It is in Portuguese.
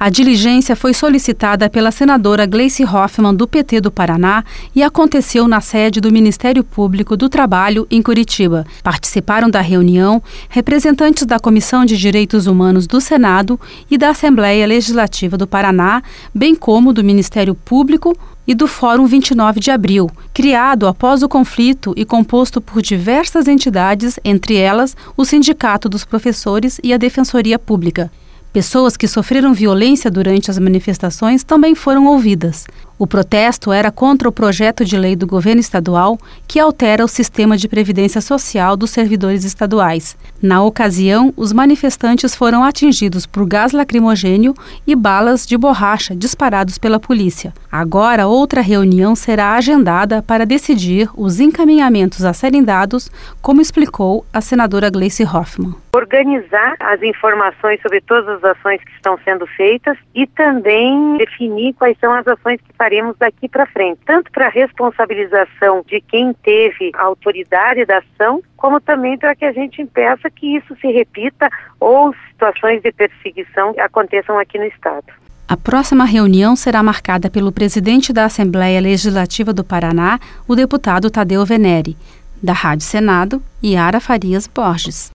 A diligência foi solicitada pela senadora Gleice Hoffmann, do PT do Paraná, e aconteceu na sede do Ministério Público do Trabalho, em Curitiba. Participaram da reunião representantes da Comissão de Direitos Humanos do Senado e da Assembleia Legislativa do Paraná, bem como do Ministério Público e do Fórum 29 de Abril, criado após o conflito e composto por diversas entidades, entre elas o Sindicato dos Professores e a Defensoria Pública. Pessoas que sofreram violência durante as manifestações também foram ouvidas. O protesto era contra o projeto de lei do governo estadual que altera o sistema de previdência social dos servidores estaduais. Na ocasião, os manifestantes foram atingidos por gás lacrimogênio e balas de borracha disparados pela polícia. Agora, outra reunião será agendada para decidir os encaminhamentos a serem dados, como explicou a senadora Gleice Hoffmann. Organizar as informações sobre todas as ações que estão sendo feitas e também definir quais são as ações que faremos daqui para frente, tanto para a responsabilização de quem teve a autoridade da ação, como também para que a gente impeça que isso se repita ou situações de perseguição aconteçam aqui no Estado. A próxima reunião será marcada pelo presidente da Assembleia Legislativa do Paraná, o deputado Tadeu Venere. Da Rádio Senado, Yara Farias Borges.